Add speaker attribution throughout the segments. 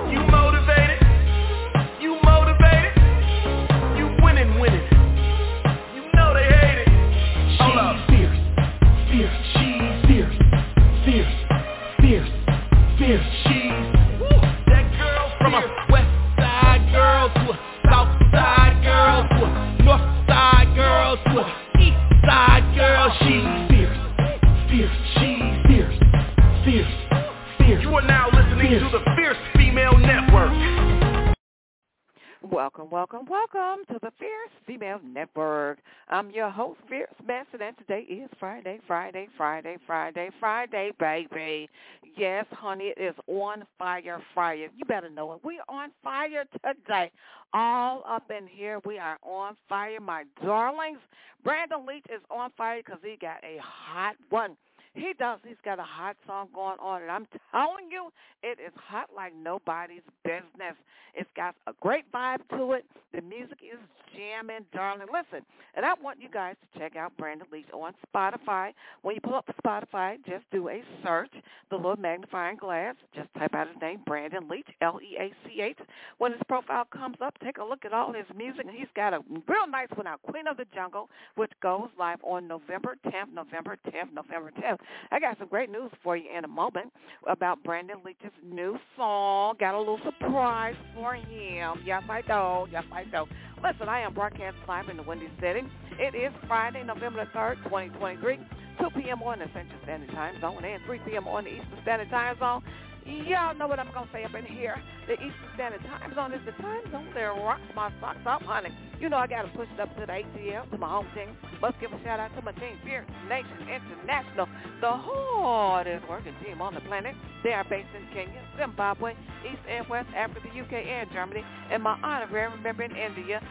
Speaker 1: You motivated? You motivated? You winning. You know they hate it. Hold up.
Speaker 2: Fierce, she's fierce. She's
Speaker 1: that girl from a west side girl to a south side girl to a north side girl to a east side girl. She's
Speaker 2: fierce. She's fierce.
Speaker 1: You are now listening to the Fierce Female Network.
Speaker 3: Welcome to the Fierce Female Network. I'm your host, Fierce Manson, and today is Friday, baby. Yes, honey, it is on fire. You better know it. We are on fire today. All up in here, we are on fire, my darlings. Brandon Leach is on fire because he got a hot one. He does. He's got a hot song going on, and I'm telling you, it is hot like nobody's business. It's got a great vibe to it. The music is jamming, darling. Listen, and I want you guys to check out Brandon Leach on Spotify. When you pull up Spotify, just do a search, the little magnifying glass. Just type out his name, Brandon Leach, Leach. When his profile comes up, take a look at all his music. And he's got a real nice one out, Queen of the Jungle, which goes live on November 10th. I got some great news for you in a moment about Brandon Leach's new song. Got a little surprise for him. Yes, I do. Listen, I am broadcasting live in the Windy City. It is Friday, November the 3rd, 2023, 2 p.m. on the Central Standard Time Zone and 3 p.m. on the Eastern Standard Time Zone. Y'all know what I'm going to say up in here. The Eastern Standard Time Zone is the time zone that rocks my socks off, honey. You know I got to push it up to the ATL, to my home team. Must give a shout-out to my team, Fierce Nation International, the hardest working team on the planet. They are based in Kenya, Zimbabwe, East and West Africa, UK, and Germany, and my honorary member in India.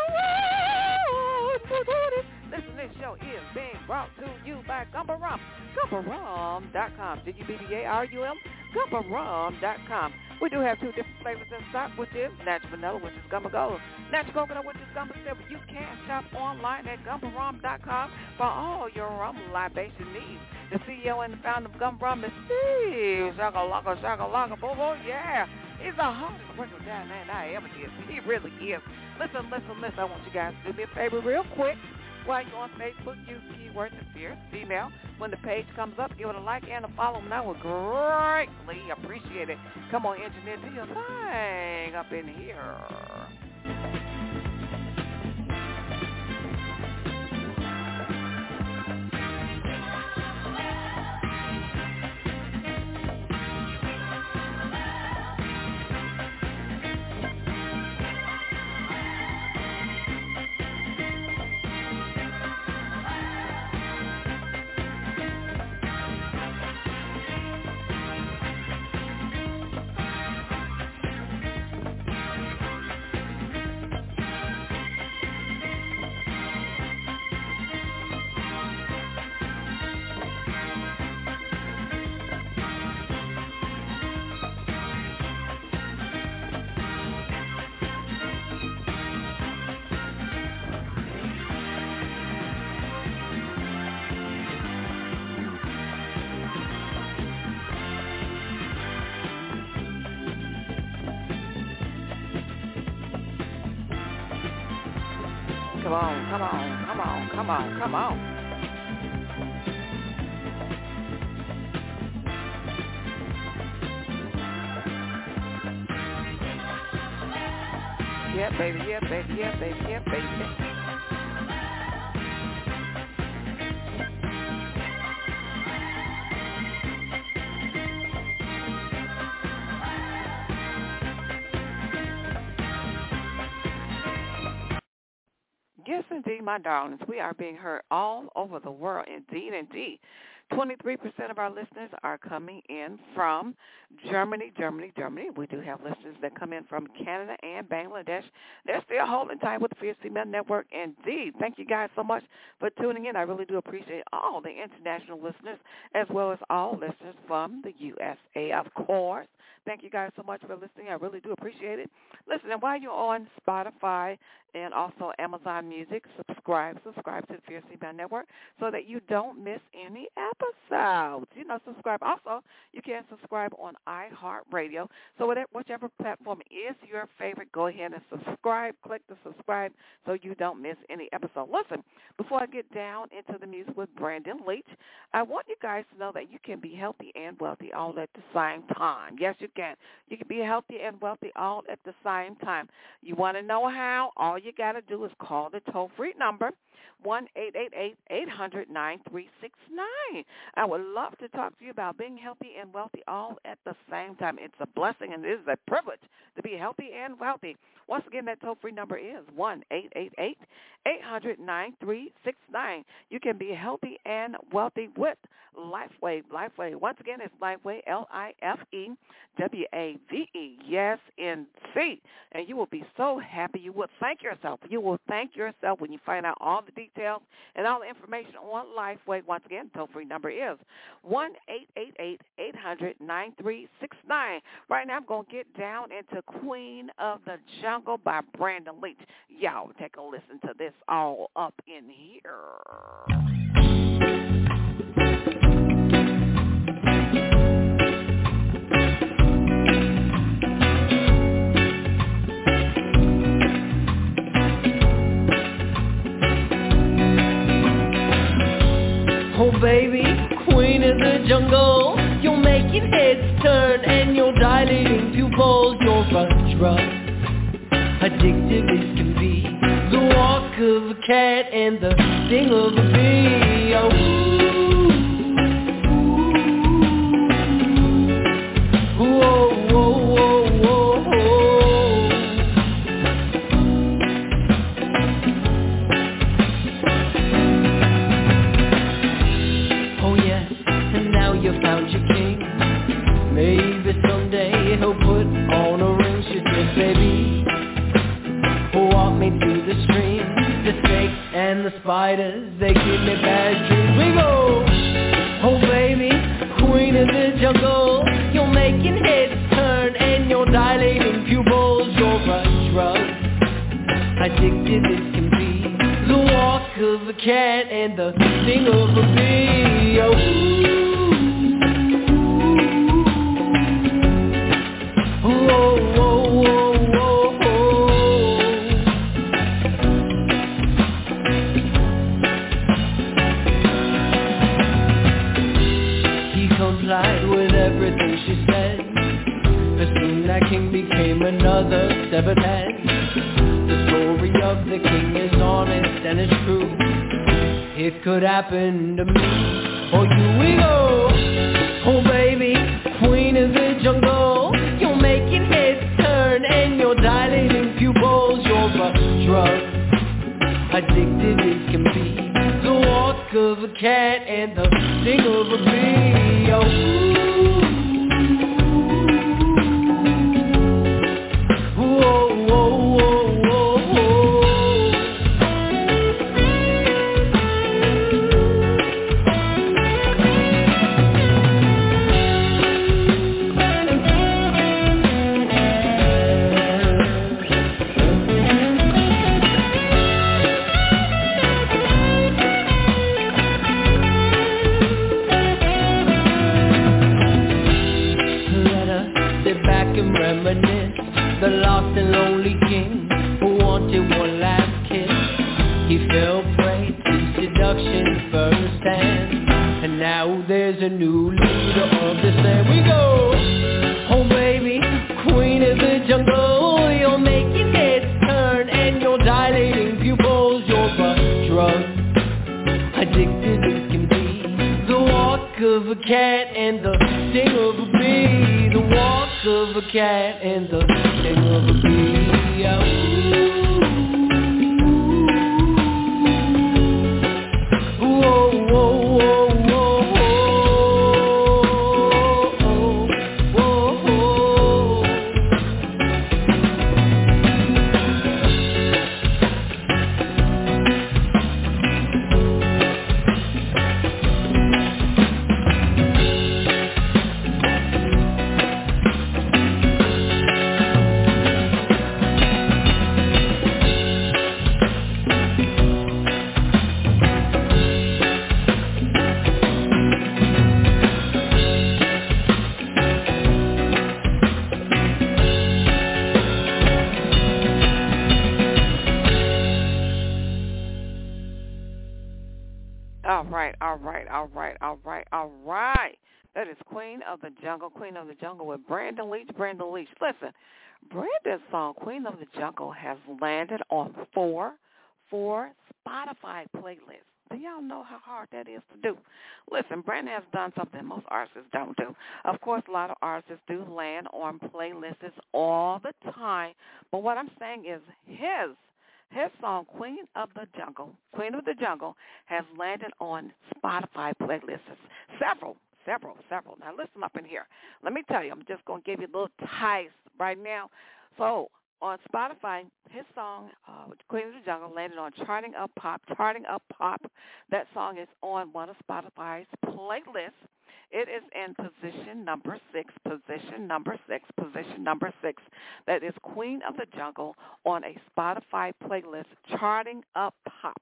Speaker 3: Listen, this show is being brought to you by Gumba Rum. GumbaRum.com. GUBBARUM. GumbaRum.com. We do have two different flavors in stock, which is Natural Vanilla, which is Gumba Gold, Natural Coconut, which is Gumba Silver. You can shop online at GumbaRum.com for all your rum libation needs. The CEO and the founder of Gumba Rum is Steve Shakalaka, boo-boo, yeah. He's the hardest working guy man I ever did. He really is. Listen. I want you guys to do me a favor real quick. While you're on Facebook, use keyword The Fierce Female. When the page comes up, give it a like and a follow, and I would greatly appreciate it. Come on, engineer, do your thing up in here. Come on. Yeah, baby. Yes, indeed, my darlings. We are being heard all over the world, indeed. 23% of our listeners are coming in from Germany. We do have listeners that come in from Canada and Bangladesh. They're still holding tight with the Fierce Female Network. Indeed. Thank you guys so much for tuning in. I really do appreciate all the international listeners as well as all listeners from the USA, of course. thank you guys so much for listening. I really do appreciate it. Listen, and while you're on Spotify and also Amazon Music, subscribe to the Fierce Female Network so that you don't miss any episodes. Subscribe. Also, you can subscribe on iHeartRadio. So whichever platform is your favorite, go ahead and subscribe. Click the subscribe so you don't miss any episode. Listen, before I get down into the music with Brandon Leach, I want you guys to know that you can be healthy and wealthy all at the same time. Yes, you can. You can be healthy and wealthy all at the same time. You want to know how? All you got to do is call the toll-free number, 1-888-800-9369. I would love to talk to you about being healthy and wealthy all at the same time. It's a blessing and it is a privilege to be healthy and wealthy. Once again, that toll-free number is 1-888-800-9369. You can be healthy and wealthy with LifeWave. LifeWave. Once again, it's LifeWave, LIFEWAVE. Yes, NC. And you will be so happy. You will thank yourself. You will thank yourself when you find out all the details and all the information on LifeWave. Once again, the toll-free number is 1-888-800-9369. Right now, I'm going to get down into Queen of the Jungle by Brandon Leach. Y'all take a listen to this all up in here.
Speaker 4: Oh baby, queen of the jungle, you're making heads turn and you're dilating pupils, you're a drug. Addictive as can be, the walk of a cat and the sting of a bee. Oh, whoa, whoa, whoa, whoa. Oh yes, and now you found your king. Maybe someday he'll put on a ring. She said, baby, walk me through the stream. The snakes and the spiders, they give me bad dreams. We go, oh baby, queen of the jungle, you're making heads turn and you're dilating pupils. You're a drug, addictive as can be, the walk of a cat and the sting of a bee. Oh, whoa, whoa, whoa, whoa. Complied with everything she said. But soon that king became another severed head. The story of the king is honest and it's true. It could happen to me or you. We go, oh baby, queen of the jungle, you're making heads turn and you're dilating pupils. You're a drug, addicted as can be, the walk of a cat and the sting of a bee. Oh, whoa, whoa, whoa, whoa, and reminisce, the lost and lonely king who wanted one last kiss. He fell prey to seduction firsthand, and now there's a new leader of the land. We go, oh baby, queen of the jungle, you're making heads turn and you're dilating pupils. You're a drug, addicted as can be, the walk of a cat and the sting of a bee. The walk of a cat and the sting of a bee. Whoa, whoa, whoa, whoa, whoa, whoa.
Speaker 3: right. That is Queen of the Jungle with Brandon Leach. Listen, Brandon's song, Queen of the Jungle, has landed on four Spotify playlists. Do y'all know how hard that is to do? Listen, Brandon has done something most artists don't do. Of course, a lot of artists do land on playlists all the time, but what I'm saying is his song, Queen of the Jungle, has landed on Spotify playlists. Several. Now, listen up in here. Let me tell you, I'm just going to give you a little taste right now. So, on Spotify, his song, Queen of the Jungle, landed on Charting Up Pop. That song is on one of Spotify's playlists. It is in position number six. That is Queen of the Jungle on a Spotify playlist, Charting Up Pop,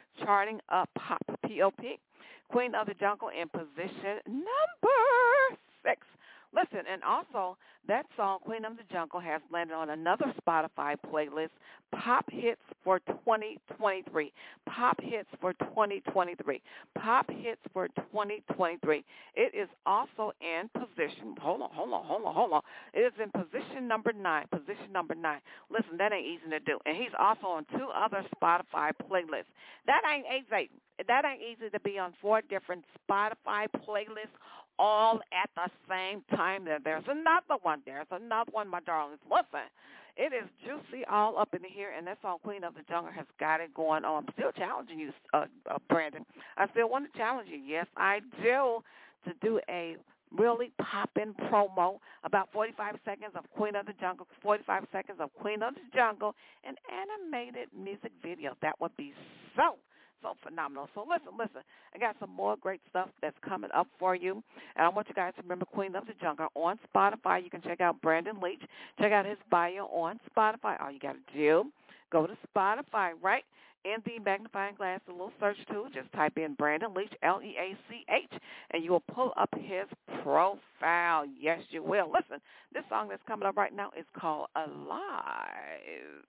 Speaker 3: P-O-P. Queen of the Jungle in position number 6. Listen, and also that song, Queen of the Jungle, has landed on another Spotify playlist, Pop Hits for 2023. It is also in position, hold on. It is in position number 9. Listen, that ain't easy to do. And he's also on 2 other Spotify playlists. That ain't easy to be on 4 different Spotify playlists all at the same time. There's another one, my darlings. Listen, it is juicy all up in here, and that song, Queen of the Jungle, has got it going on. I'm still challenging you, Brandon. I still want to challenge you. Yes, I do, to do a really poppin' promo, about 45 seconds of Queen of the Jungle, an animated music video. That would be so phenomenal. So listen, I got some more great stuff that's coming up for you. And I want you guys to remember Queen of the Jungle on Spotify. You can check out Brandon Leach. Check out his bio on Spotify. All you got to do, go to Spotify, right? In the magnifying glass, the little search tool, just type in Brandon Leach, Leach, and you will pull up his profile. Yes, you will. Listen, this song that's coming up right now is called Alive.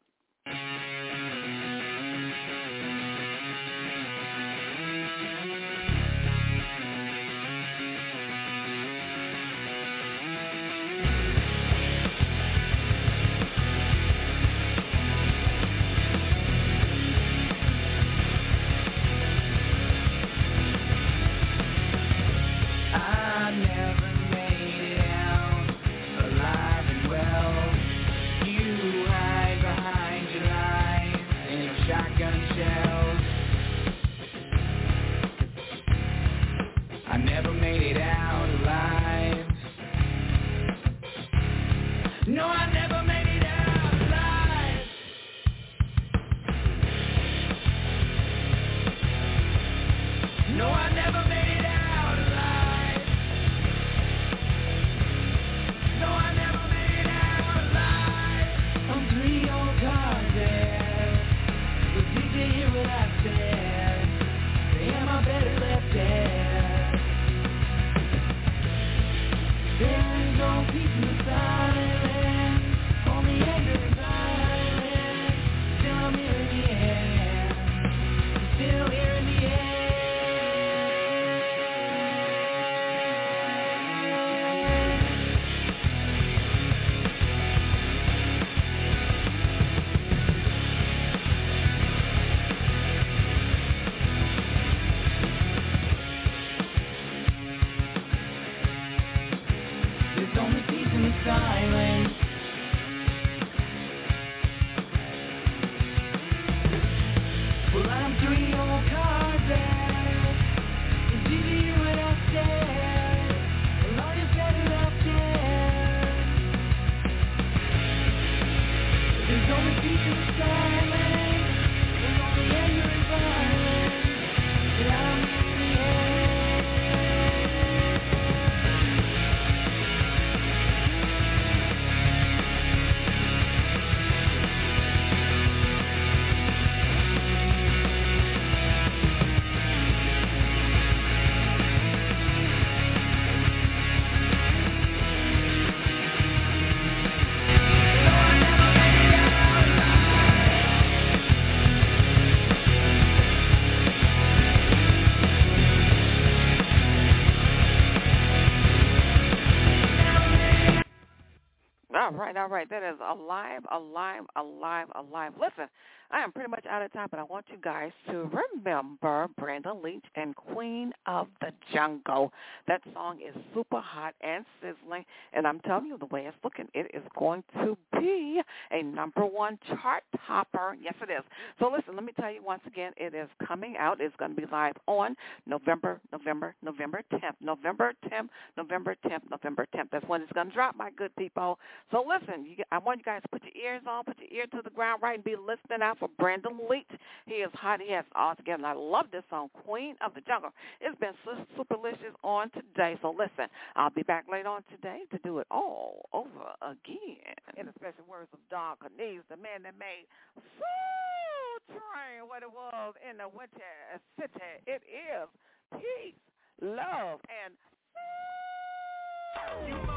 Speaker 3: All right. That is alive. Listen, I am pretty much out of time, but I want you guys to remember Brandon Leach and Queen of the Jungle. That song is super hot and sizzling, and I'm telling you the way it's looking, it is going to be a #1 chart topper. Yes, it is. So listen, let me tell you once again, it is coming out. It's going to be live on November 10th. November 10th. That's when it's going to drop, my good people. So listen, I want you guys to put your ears on, put your ear to the ground right, and be listening out for Brandon Leach. He is hot. He has all together. And I love this song, Queen of the Jungle. It's been superlicious on today. So listen, I'll be back later on today to do it all over again. In the special words of Don Cornelius, the man that made Soul Train what it was in the Winter City. It is peace, love, and